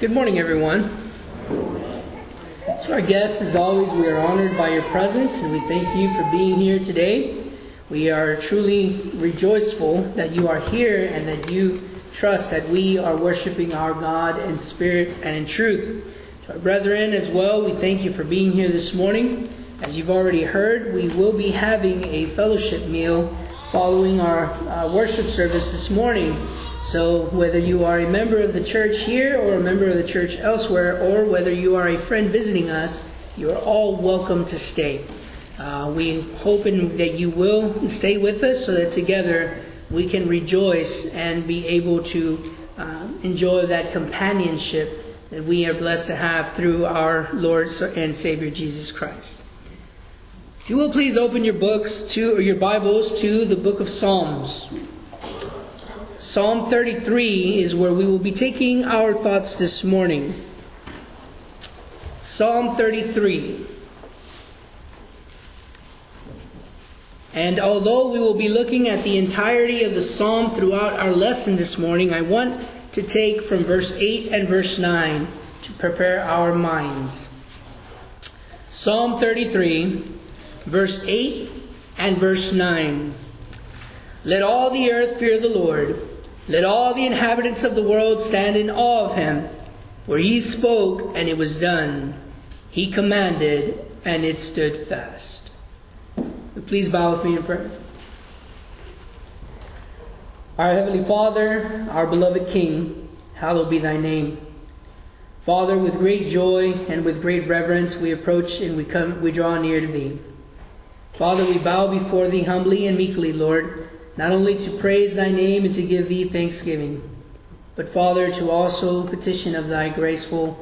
Good morning, everyone. To our guests, as always, we are honored by your presence, and we thank you for being here today. We are truly rejoiceful that you are here and that you trust that we are worshiping our God in spirit and in truth. To our brethren as well, we thank you for being here this morning. As you've already heard, we will be having a fellowship meal following our worship service this morning. So whether you are a member of the church here or a member of the church elsewhere, or whether you are a friend visiting us, you are all welcome to stay. We hope that you will stay with us so that together we can rejoice and be able to enjoy that companionship that we are blessed to have through our Lord and Savior Jesus Christ. If you will please open your books or your Bibles to the book of Psalms. Psalm 33 is where we will be taking our thoughts this morning. Psalm 33. And although we will be looking at the entirety of the psalm throughout our lesson this morning, I want to take from verse 8 and verse 9 to prepare our minds. Psalm 33, verse 8 and verse 9. Let all the earth fear the Lord. Let all the inhabitants of the world stand in awe of him. For he spoke, and it was done. He commanded, and it stood fast. Please bow with me in prayer. Our Heavenly Father, our beloved King, hallowed be thy name. Father, with great joy and with great reverence we approach and we draw near to thee. Father, we bow before thee humbly and meekly, Lord, not only to praise thy name and to give thee thanksgiving, but Father, to also petition of thy graceful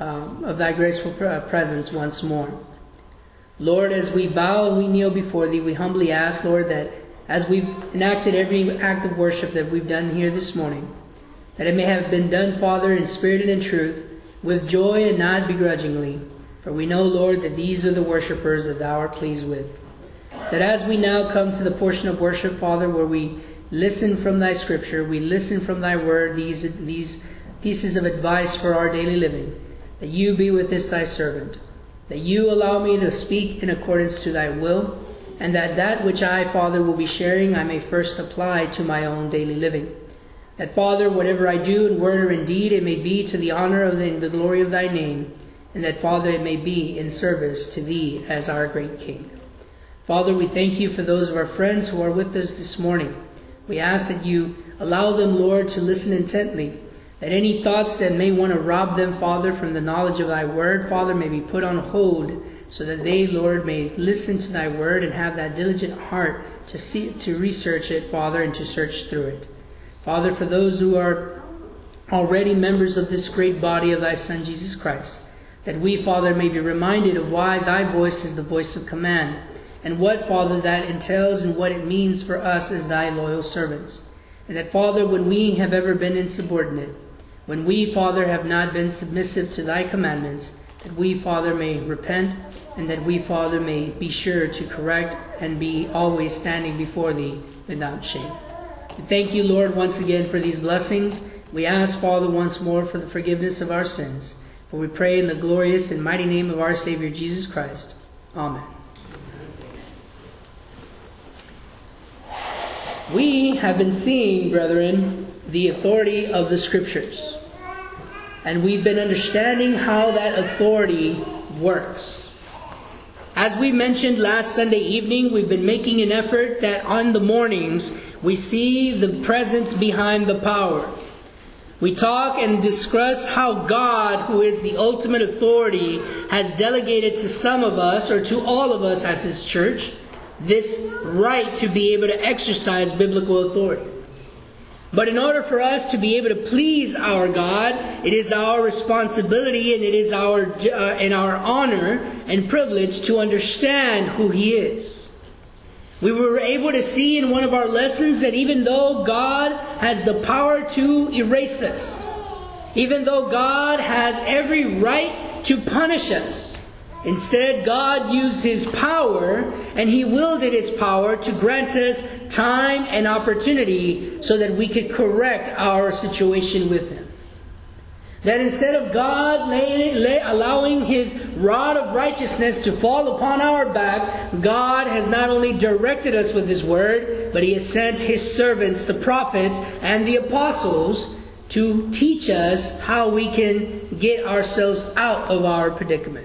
presence once more. Lord, as we bow and we kneel before thee, we humbly ask, Lord, that as we've enacted every act of worship that we've done here this morning, that it may have been done, Father, in spirit and in truth, with joy and not begrudgingly. For we know, Lord, that these are the worshipers that thou art pleased with. That as we now come to the portion of worship, Father, where we listen from thy scripture, we listen from thy word, these pieces of advice for our daily living, that you be with this thy servant, that you allow me to speak in accordance to thy will, and that which I, Father, will be sharing, I may first apply to my own daily living. That, Father, whatever I do in word or in deed, it may be to the honor of the glory of thy name, and that, Father, it may be in service to thee as our great King. Father, we thank you for those of our friends who are with us this morning. We ask that you allow them, Lord, to listen intently, that any thoughts that may want to rob them, Father, from the knowledge of thy word, Father, may be put on hold, so that they, Lord, may listen to thy word and have that diligent heart to research it, Father, and to search through it. Father, for those who are already members of this great body of thy Son, Jesus Christ, that we, Father, may be reminded of why thy voice is the voice of command, and what, Father, that entails and what it means for us as thy loyal servants. And that, Father, when we have ever been insubordinate, when we, Father, have not been submissive to thy commandments, that we, Father, may repent, and that we, Father, may be sure to correct and be always standing before thee without shame. We thank you, Lord, once again for these blessings. We ask, Father, once more for the forgiveness of our sins. For we pray in the glorious and mighty name of our Savior, Jesus Christ. Amen. We have been seeing, brethren, the authority of the Scriptures. And we've been understanding how that authority works. As we mentioned last Sunday evening, we've been making an effort that on the mornings we see the presence behind the power. We talk and discuss how God, who is the ultimate authority, has delegated to some of us, or to all of us as His church, this right to be able to exercise biblical authority. But in order for us to be able to please our God, it is our responsibility and it is our honor and privilege to understand who He is. We were able to see in one of our lessons that even though God has the power to erase us, even though God has every right to punish us, instead, God used His power, and He wielded His power to grant us time and opportunity so that we could correct our situation with Him. That instead of God allowing His rod of righteousness to fall upon our back, God has not only directed us with His word, but He has sent His servants, the prophets and the apostles, to teach us how we can get ourselves out of our predicament.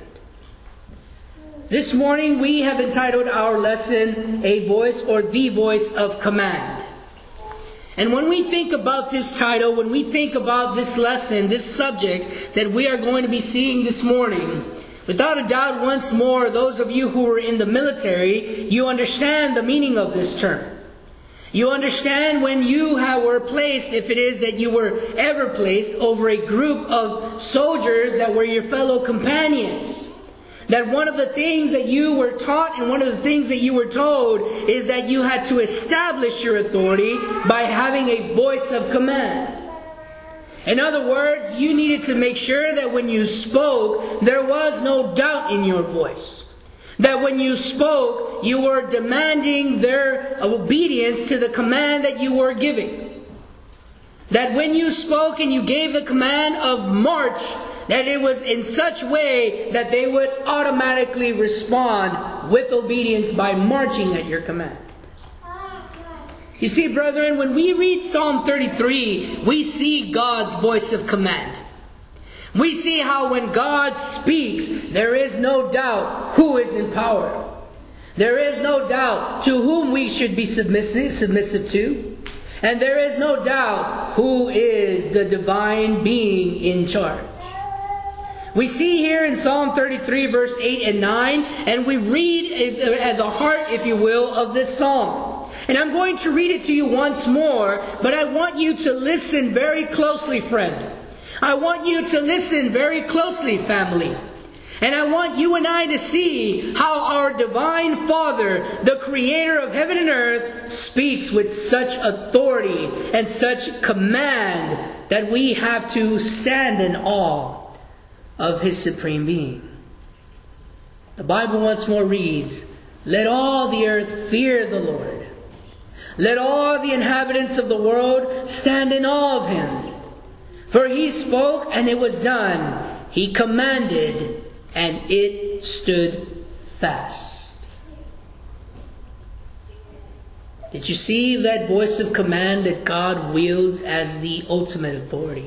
This morning we have entitled our lesson, A Voice or The Voice of Command. And when we think about this title, when we think about this lesson, this subject that we are going to be seeing this morning, without a doubt, once more, those of you who are in the military, you understand the meaning of this term. You understand when you were placed, if it is that you were ever placed, over a group of soldiers that were your fellow companions. That one of the things that you were taught and one of the things that you were told is that you had to establish your authority by having a voice of command. In other words, you needed to make sure that when you spoke, there was no doubt in your voice. That when you spoke, you were demanding their obedience to the command that you were giving. That when you spoke and you gave the command of march, that it was in such way that they would automatically respond with obedience by marching at your command. You see, brethren, when we read Psalm 33, we see God's voice of command. We see how when God speaks, there is no doubt who is in power. There is no doubt to whom we should be submissive to. And there is no doubt who is the divine being in charge. We see here in Psalm 33 verse 8 and 9, and we read at the heart, if you will, of this psalm. And I'm going to read it to you once more, but I want you to listen very closely, friend. I want you to listen very closely, family. And I want you and I to see how our divine Father, the Creator of heaven and earth, speaks with such authority and such command that we have to stand in awe of His supreme being. The Bible once more reads, "Let all the earth fear the Lord. Let all the inhabitants of the world stand in awe of Him. For He spoke and it was done. He commanded and it stood fast." Did you see that voice of command that God wields as the ultimate authority?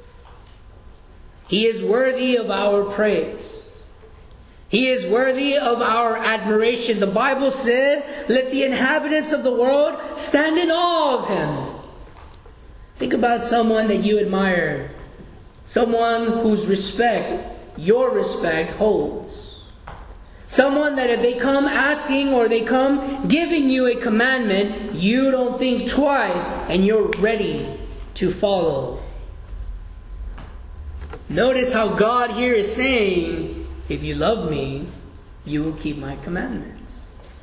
He is worthy of our praise. He is worthy of our admiration. The Bible says, "Let the inhabitants of the world stand in awe of Him." Think about someone that you admire. Someone whose respect, your respect, holds. Someone that if they come asking or they come giving you a commandment, you don't think twice and you're ready to follow. Notice how God here is saying, if you love me, you will keep my commandments.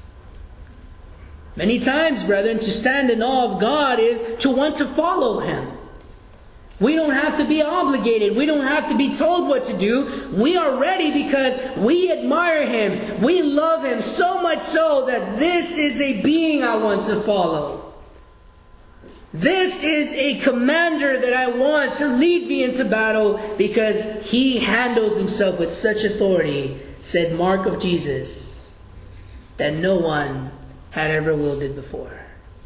Many times, brethren, to stand in awe of God is to want to follow Him. We don't have to be obligated. We don't have to be told what to do. We are ready because we admire Him. We love Him so much so that this is a being I want to follow. This is a commander that I want to lead me into battle because He handles Himself with such authority, said Mark of Jesus, that no one had ever wielded before.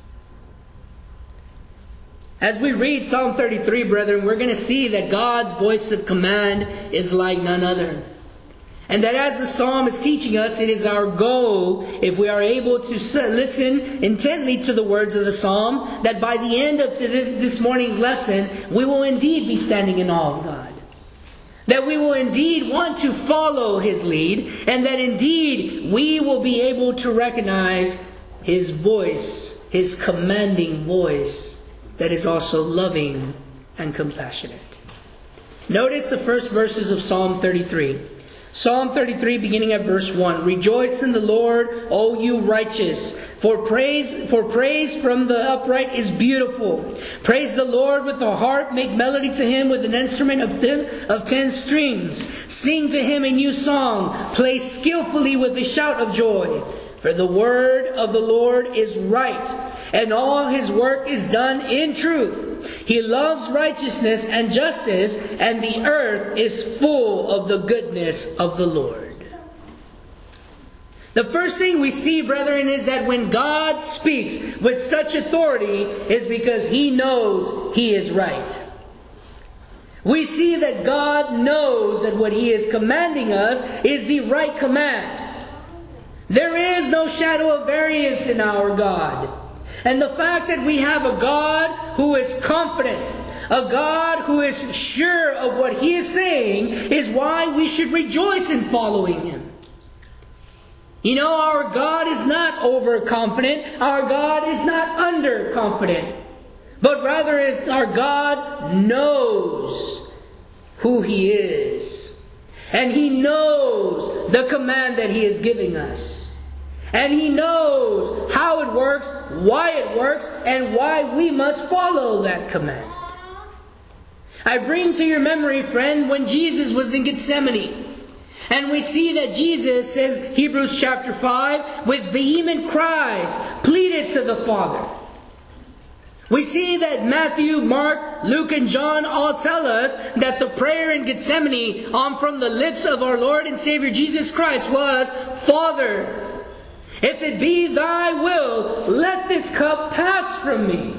As we read Psalm 33, brethren, we're going to see that God's voice of command is like none other. And that as the psalm is teaching us, it is our goal, if we are able to listen intently to the words of the psalm, that by the end of this morning's lesson, we will indeed be standing in awe of God. That we will indeed want to follow His lead, and that indeed we will be able to recognize His voice, His commanding voice, that is also loving and compassionate. Notice the first verses of Psalm 33. Psalm 33, beginning at verse 1. "Rejoice in the Lord, O you righteous, for praise from the upright is beautiful. Praise the Lord with the harp, make melody to Him with an instrument of 10 strings. Sing to Him a new song, play skillfully with a shout of joy. For the word of the Lord is right, and all His work is done in truth. He loves righteousness and justice, and the earth is full of the goodness of the Lord. The first thing we see, brethren, is that when God speaks with such authority is because He knows He is right. We see that God knows that what He is commanding us is the right command. There is no shadow of variance in our God. And the fact that we have a God who is confident, a God who is sure of what He is saying, is why we should rejoice in following Him. You know, our God is not overconfident. Our God is not underconfident. But rather, our God knows who He is. And He knows the command that He is giving us. And He knows how it works, why it works, and why we must follow that command. I bring to your memory, friend, when Jesus was in Gethsemane. And we see that Jesus, says Hebrews chapter 5, with vehement cries, pleaded to the Father. We see that Matthew, Mark, Luke, and John all tell us that the prayer in Gethsemane from the lips of our Lord and Savior Jesus Christ was, Father, if it be Thy will, let this cup pass from me.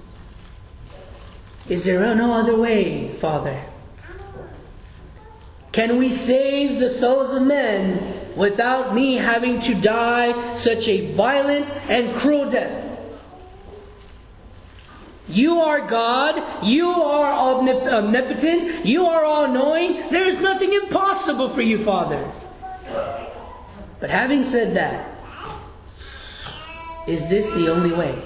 Is there no other way, Father? Can we save the souls of men without me having to die such a violent and cruel death? You are God. You are omnipotent. You are all-knowing. There is nothing impossible for you, Father. But having said that, is this the only way?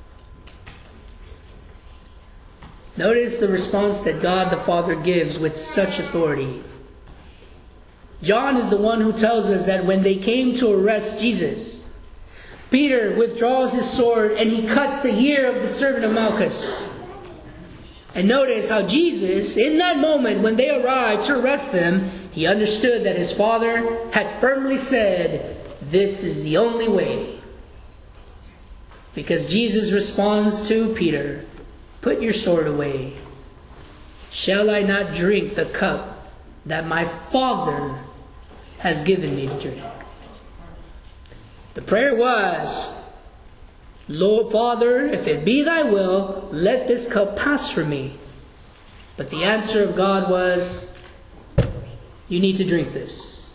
Notice the response that God the Father gives with such authority. John is the one who tells us that when they came to arrest Jesus, Peter withdraws his sword and he cuts the ear of the servant of Malchus. And notice how Jesus, in that moment when they arrived to arrest them, he understood that his Father had firmly said, this is the only way. Because Jesus responds to Peter, put your sword away. Shall I not drink the cup that my Father has given me to drink? The prayer was, Lord Father, if it be Thy will, let this cup pass from me. But the answer of God was, you need to drink this.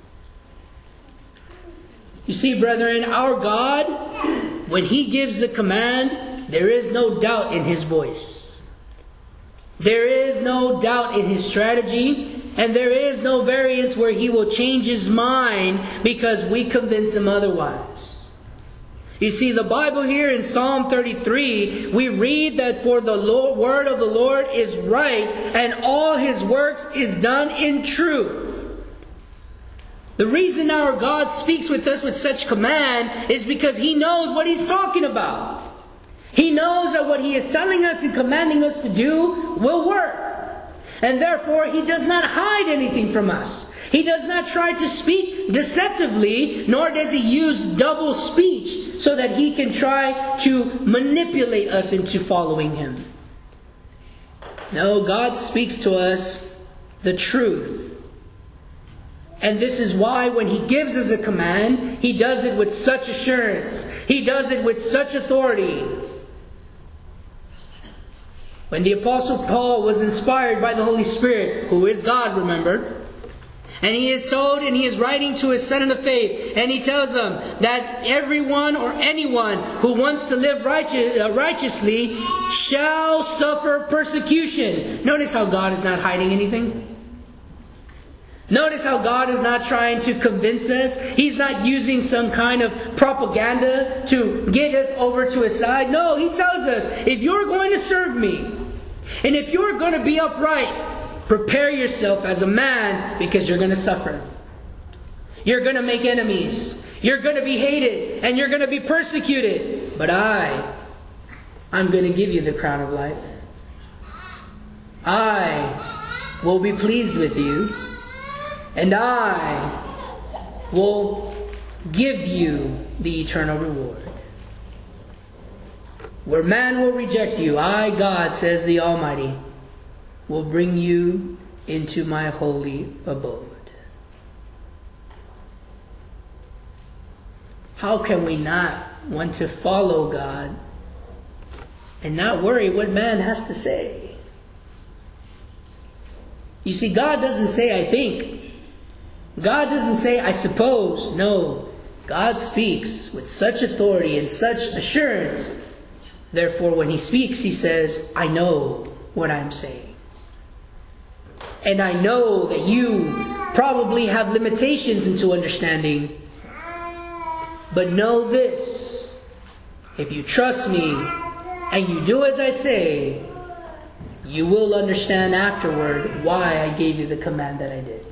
You see, brethren, our God, when He gives a command, there is no doubt in His voice. There is no doubt in His strategy. And there is no variance where He will change His mind because we convince Him otherwise. You see, the Bible here in Psalm 33, we read that for the word of the Lord is right, and all His works is done in truth. The reason our God speaks with us with such command is because He knows what He's talking about. He knows that what He is telling us and commanding us to do will work. And therefore, He does not hide anything from us. He does not try to speak deceptively, nor does He use double speech so that He can try to manipulate us into following Him. No, God speaks to us the truth. And this is why when He gives us a command, He does it with such assurance. He does it with such authority. When the Apostle Paul was inspired by the Holy Spirit, who is God, remember, and he is told, and he is writing to his son in the faith, and he tells them that everyone or anyone who wants to live righteously shall suffer persecution. Notice how God is not hiding anything. Notice how God is not trying to convince us. He's not using some kind of propaganda to get us over to His side. No, He tells us, if you're going to serve me, and if you're going to be upright, prepare yourself as a man because you're going to suffer. You're going to make enemies. You're going to be hated and you're going to be persecuted. But I'm going to give you the crown of life. I will be pleased with you. And I will give you the eternal reward. where man will reject you, I, God, says the Almighty, will bring you into my holy abode. How can we not want to follow God and not worry what man has to say? You see, God doesn't say, I think. God doesn't say, I suppose. No. God speaks with such authority and such assurance. Therefore, when He speaks, He says, I know what I'm saying. And I know that you probably have limitations into understanding. But know this, if you trust me and you do as I say, you will understand afterward why I gave you the command that I did.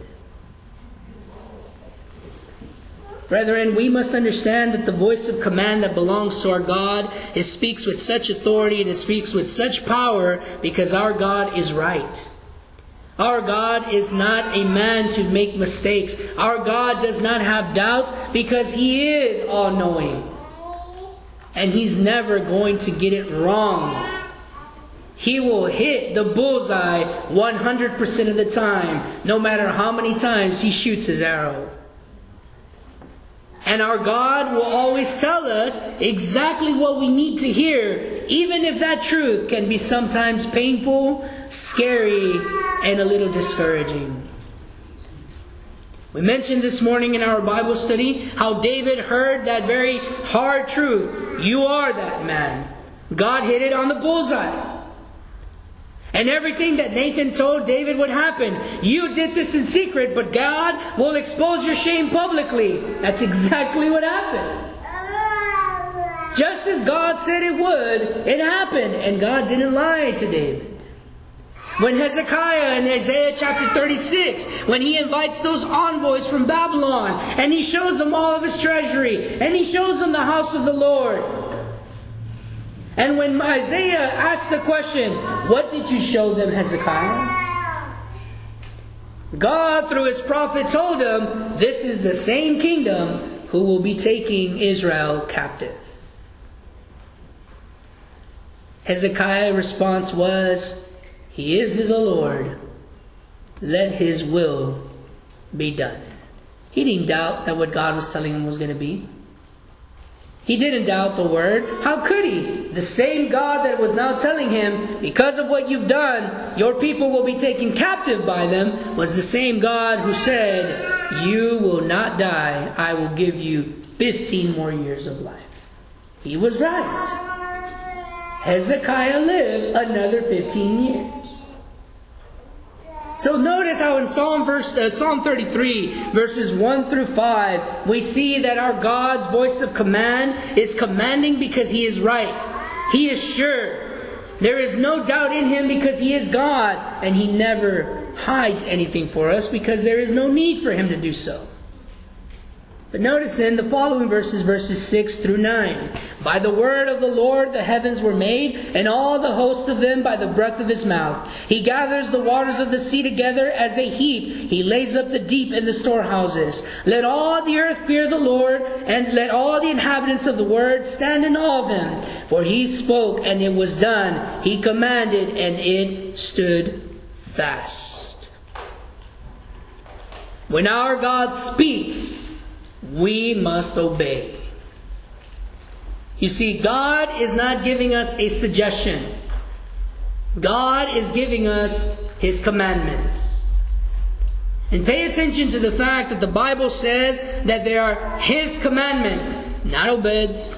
Brethren, we must understand that the voice of command that belongs to our God, it speaks with such authority and it speaks with such power because our God is right. Our God is not a man to make mistakes. Our God does not have doubts because He is all-knowing. And He's never going to get it wrong. He will hit the bullseye 100% of the time, no matter how many times He shoots His arrow. And our God will always tell us exactly what we need to hear, even if that truth can be sometimes painful, scary, and a little discouraging. We mentioned this morning in our Bible study how David heard that very hard truth. You are that man. God hit it on the bullseye. And everything that Nathan told David would happen. You did this in secret, but God will expose your shame publicly. That's exactly what happened. Just as God said it would, it happened. And God didn't lie to David. When Hezekiah in Isaiah chapter 36, when he invites those envoys from Babylon, and he shows them all of his treasury, and he shows them the house of the Lord. And when Isaiah asked the question, what did you show them, Hezekiah? God, through His prophet, told him, this is the same kingdom who will be taking Israel captive. Hezekiah's response was, He is the Lord. Let His will be done. He didn't doubt that what God was telling him was going to be. He didn't doubt the word. How could he? The same God that was now telling him, because of what you've done, your people will be taken captive by them, was the same God who said, you will not die. I will give you 15 more years of life. He was right. Hezekiah lived another 15 years. So notice how in Psalm 33, verses 1 through 5, we see that our God's voice of command is commanding because He is right. He is sure. There is no doubt in Him because He is God. And He never hides anything for us because there is no need for Him to do so. But notice then the following verses 6 through 9. By the word of the Lord the heavens were made, and all the hosts of them by the breath of His mouth. He gathers the waters of the sea together as a heap. He lays up the deep in the storehouses. Let all the earth fear the Lord, and let all the inhabitants of the world stand in awe of Him. For He spoke, and it was done. He commanded, and it stood fast. When our God speaks, we must obey. You see, God is not giving us a suggestion. God is giving us His commandments. And pay attention to the fact that the Bible says that they are His commandments, not Obed's,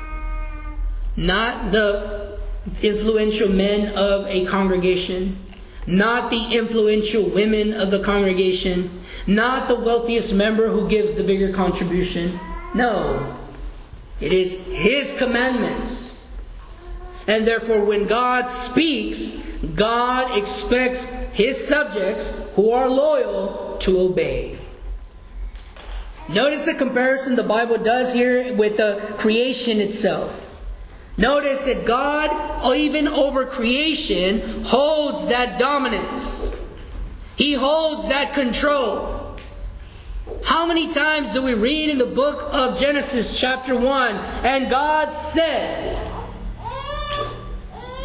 not the influential men of a congregation, not the influential women of the congregation, not the wealthiest member who gives the bigger contribution. No, it is His commandments. And therefore, when God speaks, God expects His subjects who are loyal to obey. Notice the comparison the Bible does here with the creation itself. Notice that God, even over creation, holds that dominance. He holds that control. How many times do we read in the book of Genesis chapter 1, and God said,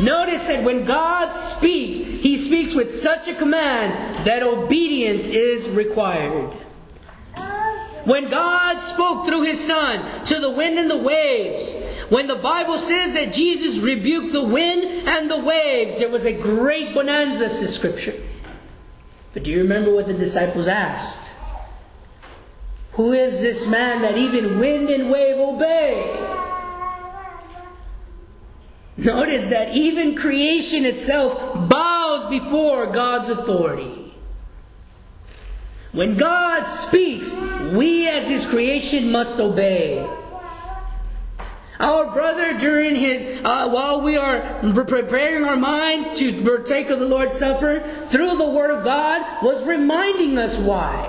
Notice that when God speaks, He speaks with such a command that obedience is required. When God spoke through His Son to the wind and the waves, when the Bible says that Jesus rebuked the wind and the waves, there was a great bonanza, says Scripture. But do you remember what the disciples asked? Who is this man that even wind and wave obey? Notice that even creation itself bows before God's authority. When God speaks, we as His creation must obey. Our brother, during while we are preparing our minds to partake of the Lord's Supper, through the Word of God, was reminding us why.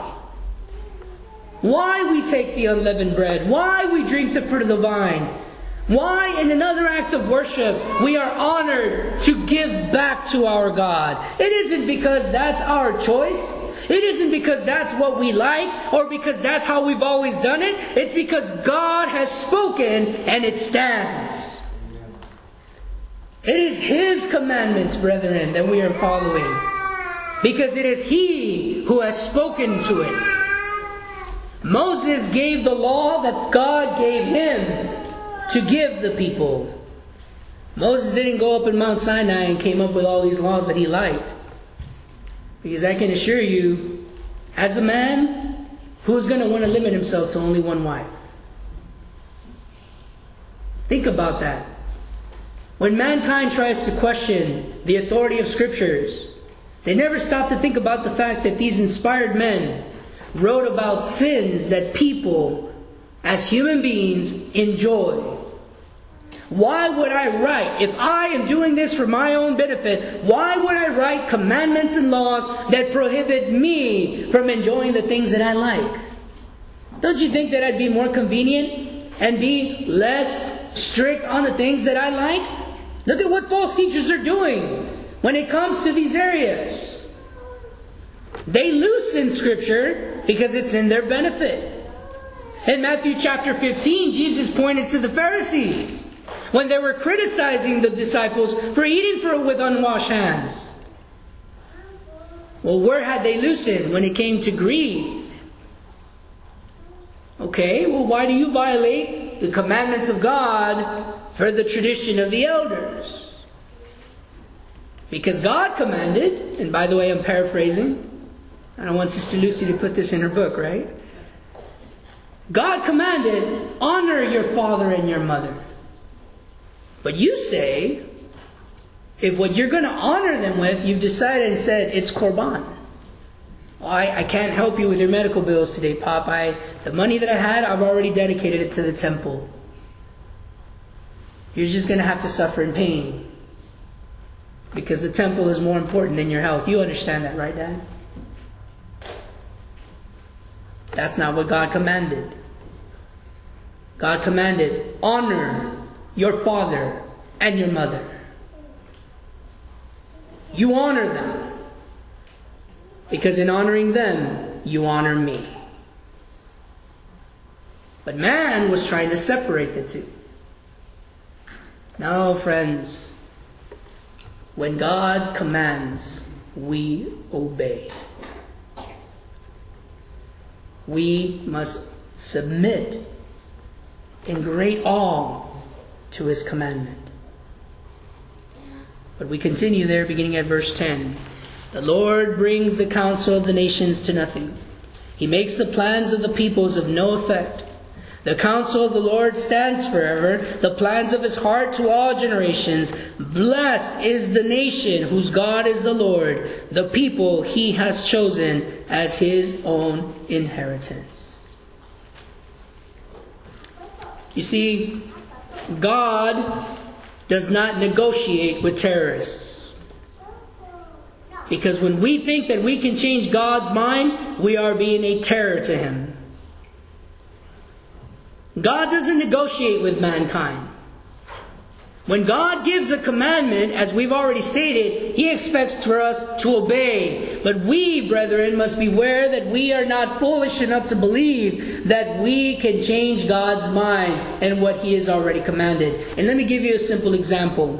Why we take the unleavened bread. Why we drink the fruit of the vine. Why, in another act of worship, we are honored to give back to our God. It isn't because that's our choice. It isn't because that's what we like or because that's how we've always done it. It's because God has spoken and it stands. It is His commandments, brethren, that we are following. Because it is He who has spoken to it. Moses gave the law that God gave him to give the people. Moses didn't go up in Mount Sinai and came up with all these laws that he liked. Because I can assure you, as a man, who's going to want to limit himself to only one wife? Think about that. When mankind tries to question the authority of Scriptures, they never stop to think about the fact that these inspired men wrote about sins that people, as human beings, enjoy. Why would I write, if I am doing this for my own benefit, why would I write commandments and laws that prohibit me from enjoying the things that I like? Don't you think that I'd be more convenient and be less strict on the things that I like? Look at what false teachers are doing when it comes to these areas. They loosen Scripture because it's in their benefit. In Matthew chapter 15, Jesus pointed to the Pharisees when they were criticizing the disciples for eating with unwashed hands. Well, where had they loosened when it came to greed? Okay, well, why do you violate the commandments of God for the tradition of the elders? Because God commanded, and by the way, I'm paraphrasing. I don't want Sister Lucy to put this in her book, right? God commanded, honor your father and your mother. But you say, if what you're going to honor them with, you've decided and said, it's Korban. Well, I can't help you with your medical bills today, Pop. The money that I had, I've already dedicated it to the temple. You're just going to have to suffer in pain. Because the temple is more important than your health. You understand that, right, Dad? That's not what God commanded. God commanded, honor your father and your mother. You honor them. Because in honoring them, you honor me. But man was trying to separate the two. No, friends. When God commands, we obey. We must submit in great awe to His commandment. But we continue there, beginning at verse 10. The Lord brings the counsel of the nations to nothing. He makes the plans of the peoples of no effect. The counsel of the Lord stands forever, the plans of His heart to all generations. Blessed is the nation whose God is the Lord, the people He has chosen as His own inheritance. You see, God does not negotiate with terrorists. Because when we think that we can change God's mind, we are being a terror to Him. God doesn't negotiate with mankind. When God gives a commandment, as we've already stated, He expects for us to obey. But we, brethren, must beware that we are not foolish enough to believe that we can change God's mind and what He has already commanded. And let me give you a simple example.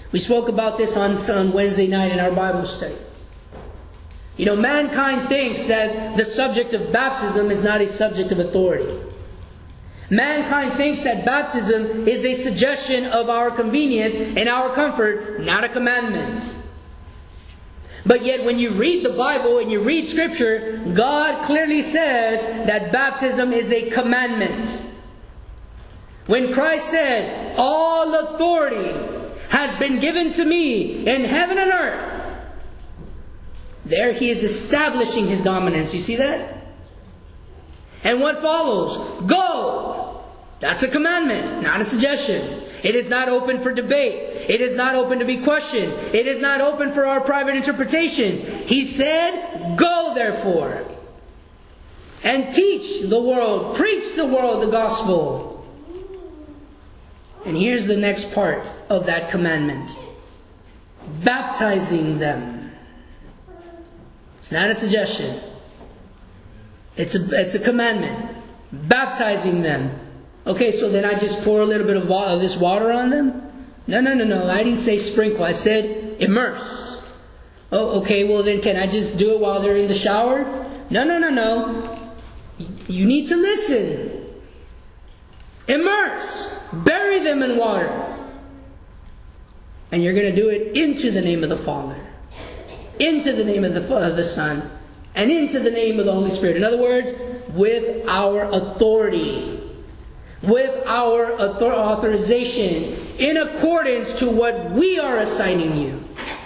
We spoke about this on Wednesday night in our Bible study. You know, mankind thinks that the subject of baptism is not a subject of authority. Mankind thinks that baptism is a suggestion of our convenience and our comfort, not a commandment. But yet when you read the Bible and you read Scripture, God clearly says that baptism is a commandment. When Christ said, "All authority has been given to me in heaven and earth," there He is establishing His dominance. You see that? And what follows? Go! That's a commandment, not a suggestion. It is not open for debate. It is not open to be questioned. It is not open for our private interpretation. He said, "Go therefore, and teach the world, preach the world the gospel." And here's the next part of that commandment. Baptizing them. It's not a suggestion. It's a commandment. Baptizing them. Okay, so then I just pour a little bit of this water on them? No. I didn't say sprinkle. I said immerse. Oh, okay, well then can I just do it while they're in the shower? No. You need to listen. Immerse. Bury them in water. And you're going to do it into the name of the Father, into the name of the Son, and into the name of the Holy Spirit. In other words, with our authority, with our authorization, in accordance to what we are assigning you.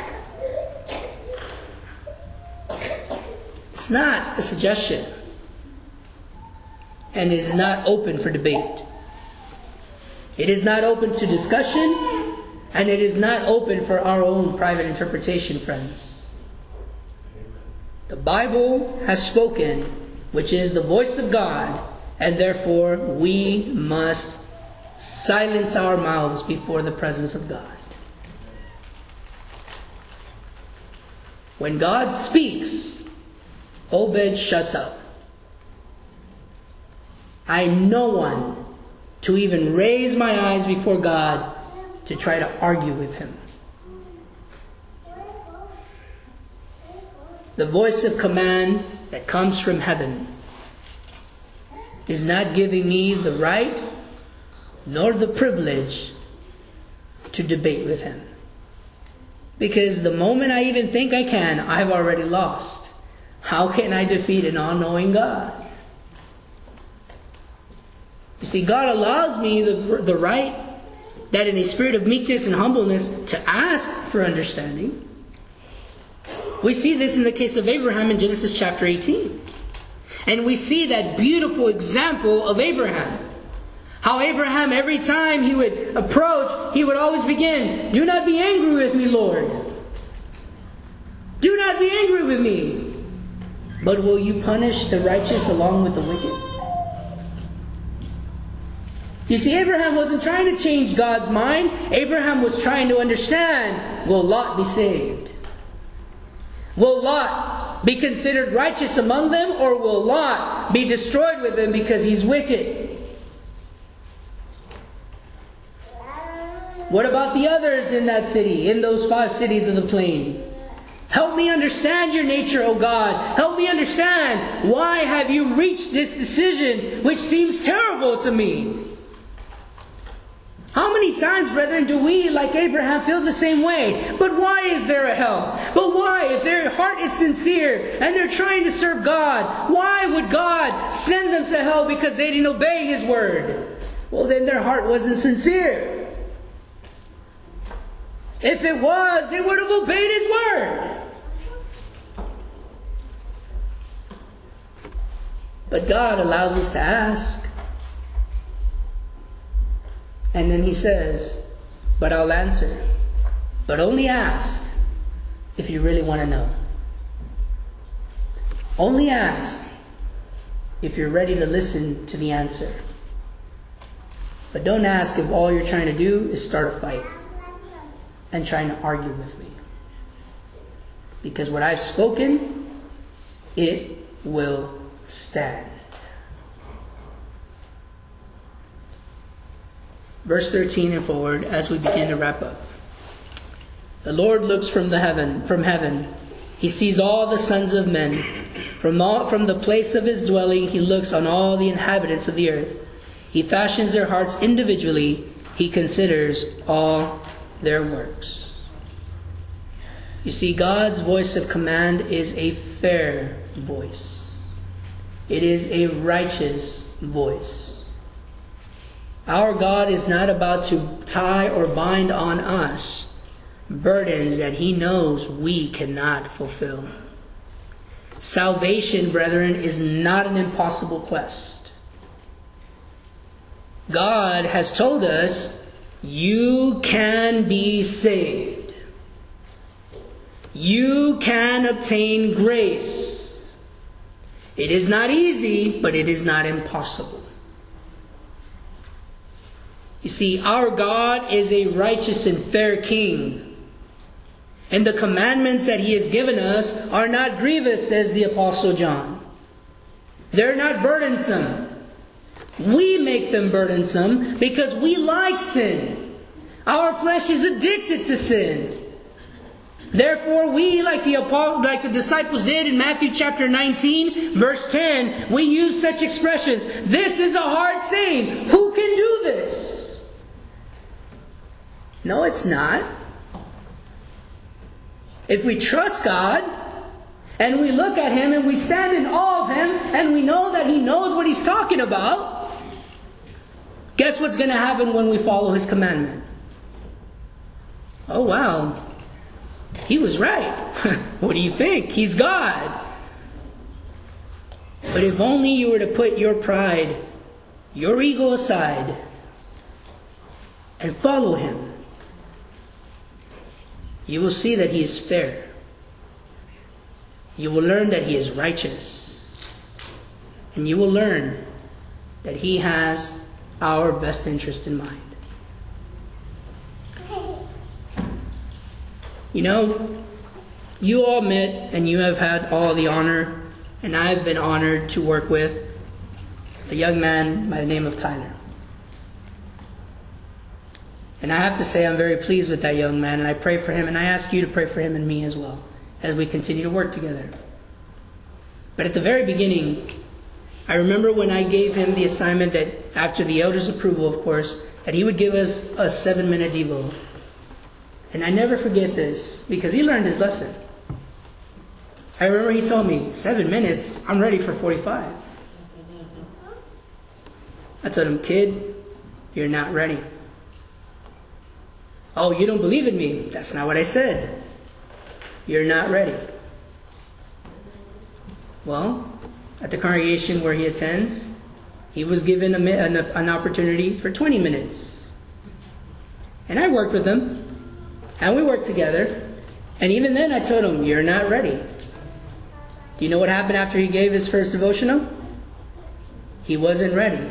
It's not a suggestion, and is not open for debate. It is not open to discussion, and it is not open for our own private interpretation, friends. The Bible has spoken, which is the voice of God, and therefore we must silence our mouths before the presence of God. When God speaks, Obed shuts up. I am no one to even raise my eyes before God to try to argue with Him. The voice of command that comes from heaven is not giving me the right nor the privilege to debate with Him. Because the moment I even think I can, I've already lost. How can I defeat an all-knowing God? You see, God allows me the right that in a spirit of meekness and humbleness to ask for understanding. We see this in the case of Abraham in Genesis chapter 18. And we see that beautiful example of Abraham. How Abraham, every time he would approach, he would always begin, "Do not be angry with me, Lord. Do not be angry with me. But will you punish the righteous along with the wicked?" You see, Abraham wasn't trying to change God's mind. Abraham was trying to understand, will Lot be saved? Will Lot be considered righteous among them, or will Lot be destroyed with them because he's wicked? What about the others in that city, in those 5 cities of the plain? Help me understand your nature, O God. Help me understand, why have you reached this decision which seems terrible to me? How many times, brethren, do we, like Abraham, feel the same way? But why is there a hell? But why, if their heart is sincere and they're trying to serve God, why would God send them to hell because they didn't obey His word? Well, then their heart wasn't sincere. If it was, they would have obeyed His word. But God allows us to ask. And then He says, "But I'll answer. But only ask if you really want to know. Only ask if you're ready to listen to the answer. But don't ask if all you're trying to do is start a fight and trying to argue with me. Because what I've spoken, it will stand." Verse 13 and forward, as we begin to wrap up. The Lord looks from heaven. He sees all the sons of men. From the place of his dwelling, he looks on all the inhabitants of the earth. He fashions their hearts individually. He considers all their works. You see, God's voice of command is a fair voice. It is a righteous voice. Our God is not about to tie or bind on us burdens that he knows we cannot fulfill. Salvation, brethren, is not an impossible quest. God has told us, you can be saved. You can obtain grace. It is not easy, but it is not impossible. You see, our God is a righteous and fair king. And the commandments that he has given us are not grievous, says the Apostle John. They're not burdensome. We make them burdensome because we like sin. Our flesh is addicted to sin. Therefore, we, like the disciples did in Matthew chapter 19, verse 10, we use such expressions. This is a hard saying. Who can do this? No, it's not. If we trust God, and we look at him, and we stand in awe of him, and we know that he knows what he's talking about, guess what's going to happen when we follow his commandment? Oh, wow. He was right. What do you think? He's God. But if only you were to put your pride, your ego aside, and follow him, you will see that he is fair. You will learn that he is righteous. And you will learn that he has our best interest in mind. You know, you all met and you have had all the honor, and I've been honored to work with a young man by the name of Tyler. And I have to say I'm very pleased with that young man, and I pray for him, and I ask you to pray for him and me as well as we continue to work together. But at the very beginning, I remember when I gave him the assignment that, after the elders' approval, of course, that he would give us a 7-minute devo. And I never forget this, because he learned his lesson. I remember he told me, 7 minutes, I'm ready for 45. I told him, kid, you're not ready. Oh, you don't believe in me? That's not what I said. You're not ready. Well, at the congregation where he attends, he was given an opportunity for 20 minutes. And I worked with him, and we worked together. And even then I told him, you're not ready. Do you know what happened after he gave his first devotional? He wasn't ready.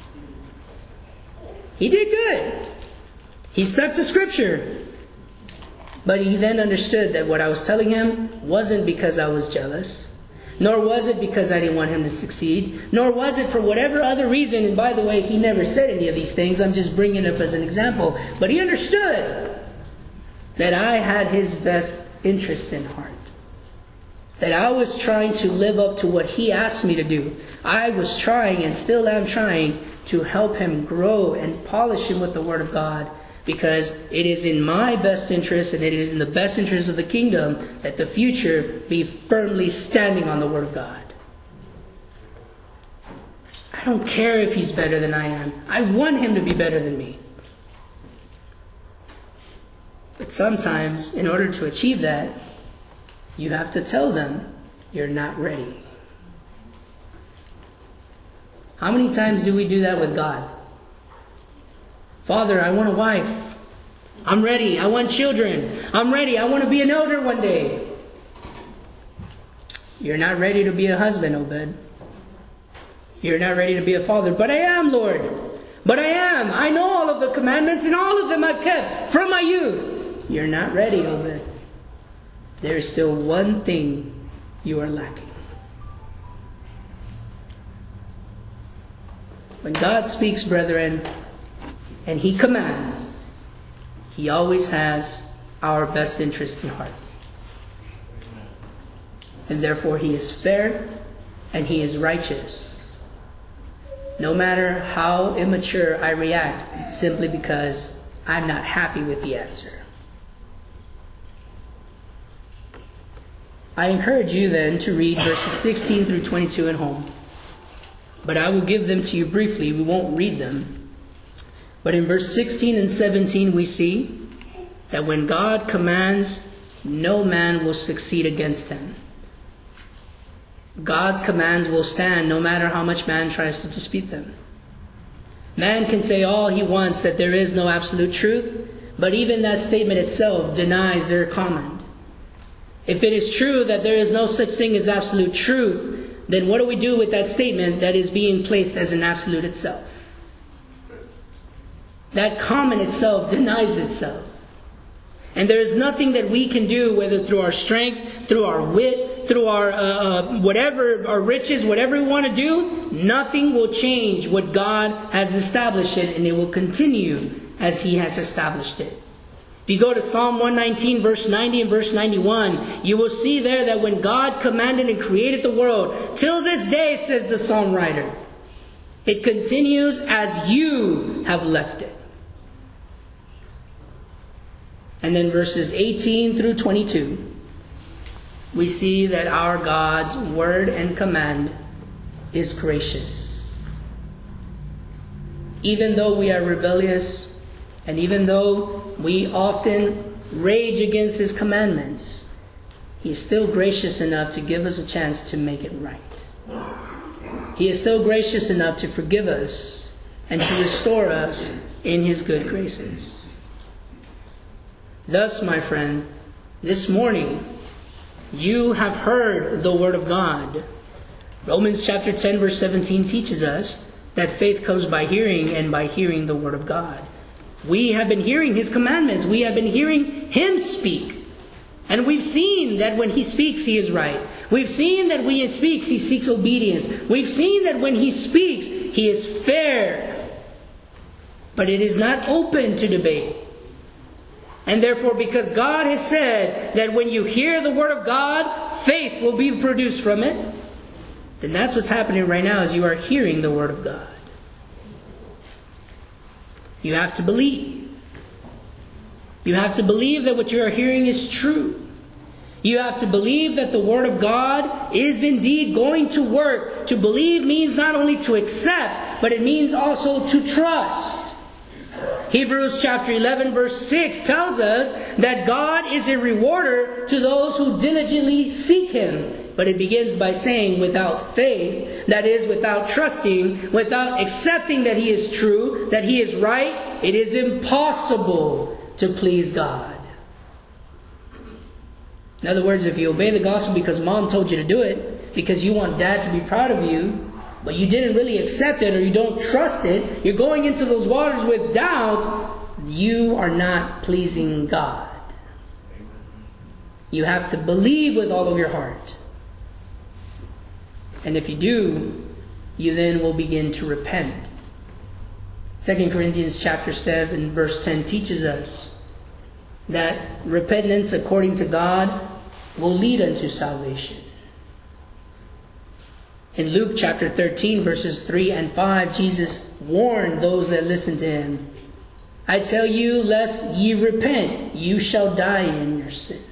He did good. He stuck to Scripture. But he then understood that what I was telling him wasn't because I was jealous, nor was it because I didn't want him to succeed, nor was it for whatever other reason. And by the way, he never said any of these things. I'm just bringing it up as an example. But he understood that I had his best interest in heart. That I was trying to live up to what he asked me to do. I was trying, and still am trying, to help him grow and polish him with the Word of God. Because it is in my best interest, and it is in the best interest of the kingdom, that the future be firmly standing on the Word of God. I don't care if he's better than I am. I want him to be better than me. But sometimes, in order to achieve that, you have to tell them you're not ready. How many times do we do that with God? Father, I want a wife. I'm ready. I want children. I'm ready. I want to be an elder one day. You're not ready to be a husband, Obed. You're not ready to be a father. But I am, Lord. But I am. I know all of the commandments, and all of them I've kept from my youth. You're not ready, Obed. There's still one thing you are lacking. When God speaks, brethren, and He commands, He always has our best interest in heart. And therefore He is fair and He is righteous. No matter how immature I react, simply because I'm not happy with the answer. I encourage you then to read verses 16 through 22 at home. But I will give them to you briefly. We won't read them. But in verse 16 and 17 we see that when God commands, no man will succeed against Him. God's commands will stand no matter how much man tries to dispute them. Man can say all he wants that there is no absolute truth, but even that statement itself denies their command. If it is true that there is no such thing as absolute truth, then what do we do with that statement that is being placed as an absolute itself? That comment itself denies itself. And there is nothing that we can do, whether through our strength, through our wit, through our whatever, our riches, whatever we want to do, nothing will change what God has established it, and it will continue as He has established it. If you go to Psalm 119, verse 90 and verse 91, you will see there that when God commanded and created the world, till this day, says the psalm writer, it continues as you have left it. And then verses 18 through 22, we see that our God's word and command is gracious. Even though we are rebellious, and even though we often rage against His commandments, He is still gracious enough to give us a chance to make it right. He is still gracious enough to forgive us and to restore us in His good graces. Thus, my friend, this morning, you have heard the Word of God. Romans chapter 10, verse 17 teaches us that faith comes by hearing, and by hearing the Word of God. We have been hearing His commandments. We have been hearing Him speak. And we've seen that when He speaks, He is right. We've seen that when He speaks, He seeks obedience. We've seen that when He speaks, He is fair. But it is not open to debate. And therefore, because God has said that when you hear the Word of God, faith will be produced from it, then that's what's happening right now as you are hearing the Word of God. You have to believe. You have to believe that what you are hearing is true. You have to believe that the Word of God is indeed going to work. To believe means not only to accept, but it means also to trust. Hebrews chapter 11 verse 6 tells us that God is a rewarder to those who diligently seek Him. But it begins by saying without faith, that is without trusting, without accepting that He is true, that He is right, it is impossible to please God. In other words, if you obey the gospel because mom told you to do it, because you want dad to be proud of you, but you didn't really accept it or you don't trust it, you're going into those waters with doubt, you are not pleasing God. You have to believe with all of your heart. And if you do, you then will begin to repent. 2 Corinthians chapter 7 verse 10 teaches us that repentance according to God will lead unto salvation. In Luke chapter 13 verses 3 and 5, Jesus warned those that listen to Him. I tell you, lest ye repent, you shall die in your sins.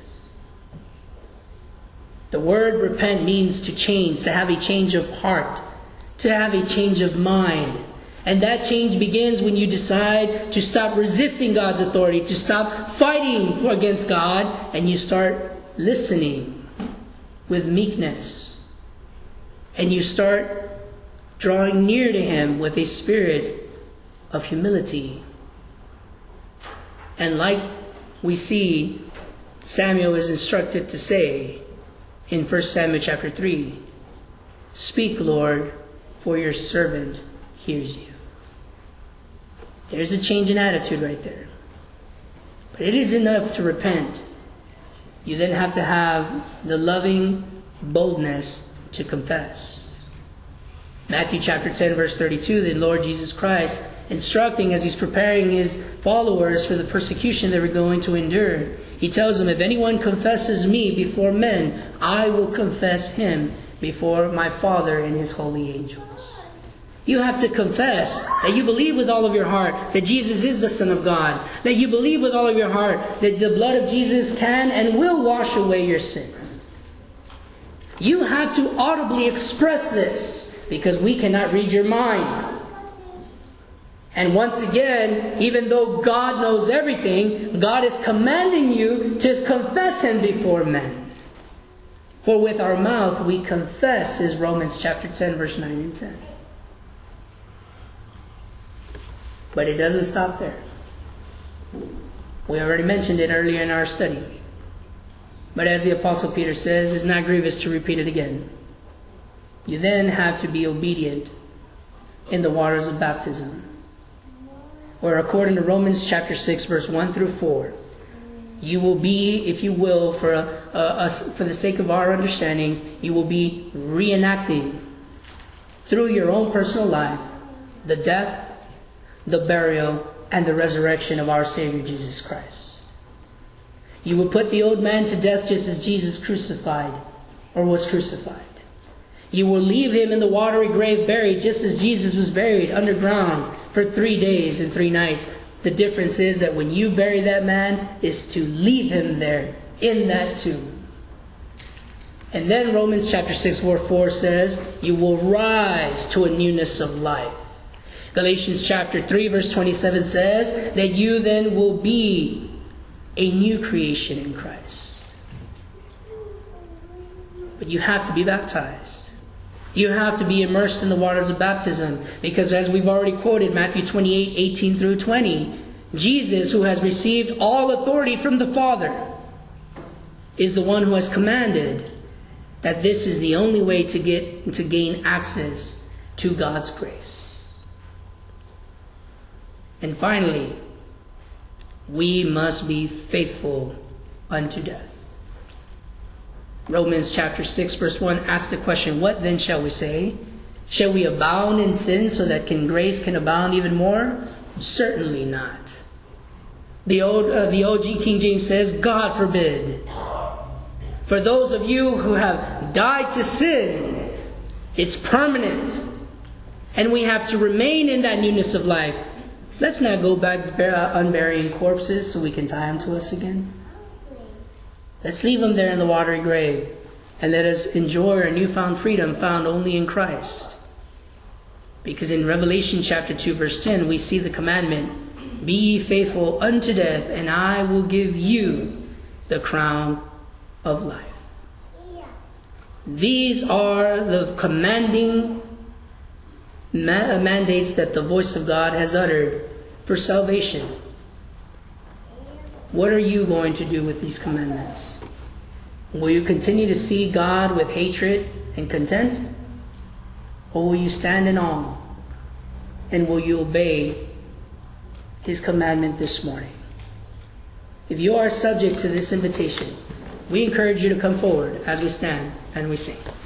The word repent means to change, to have a change of heart, to have a change of mind. And that change begins when you decide to stop resisting God's authority, to stop fighting against God, and you start listening with meekness. And you start drawing near to Him with a spirit of humility. And like we see Samuel is instructed to say in 1 Samuel chapter 3, speak, Lord, for your servant hears you. There's a change in attitude right there. But it is enough to repent. You then have to have the loving boldness to confess. Matthew chapter 10 verse 32, the Lord Jesus Christ instructing as He's preparing His followers for the persecution they were going to endure. He tells them, if anyone confesses me before men, I will confess him before my Father and his holy angels. You have to confess that you believe with all of your heart that Jesus is the Son of God. That you believe with all of your heart that the blood of Jesus can and will wash away your sins. You have to audibly express this because we cannot read your mind. And once again, even though God knows everything, God is commanding you to confess him before men. For with our mouth we confess, is Romans chapter 10, verse 9 and 10. But it doesn't stop there. We already mentioned it earlier in our study. But as the Apostle Peter says, it's not grievous to repeat it again. You then have to be obedient in the waters of baptism. Or according to Romans chapter 6, verse 1 through 4, you will be, if you will, for the sake of our understanding, you will be reenacting through your own personal life the death, the burial, and the resurrection of our Savior Jesus Christ. You will put the old man to death just as Jesus was crucified. You will leave him in the watery grave buried just as Jesus was buried underground for 3 days and 3 nights. The difference is that when you bury that man is to leave him there in that tomb. And then Romans chapter 6 verse 4 says, you will rise to a newness of life. Galatians chapter 3 verse 27 says that you then will be a new creation in Christ. But you have to be baptized. You have to be immersed in the waters of baptism. Because as we've already quoted, Matthew 28, 18 through 20, Jesus, who has received all authority from the Father, is the one who has commanded that this is the only way to gain access to God's grace. And finally, we must be faithful unto death. Romans chapter 6 verse 1 asks the question, what then shall we say? Shall we abound in sin so that grace can abound even more? Certainly not. The OG King James says, God forbid. For those of you who have died to sin, it's permanent. And we have to remain in that newness of life. Let's not go back unburying corpses so we can tie them to us again. Let's leave them there in the watery grave. And let us enjoy our newfound freedom found only in Christ. Because in Revelation chapter 2 verse 10 we see the commandment, be ye faithful unto death, and I will give you the crown of life. These are the commanding mandates that the voice of God has uttered for salvation. What are you going to do with these commandments? Will you continue to see God with hatred and contempt? Or will you stand in awe? And will you obey His commandment this morning? If you are subject to this invitation, we encourage you to come forward as we stand and we sing.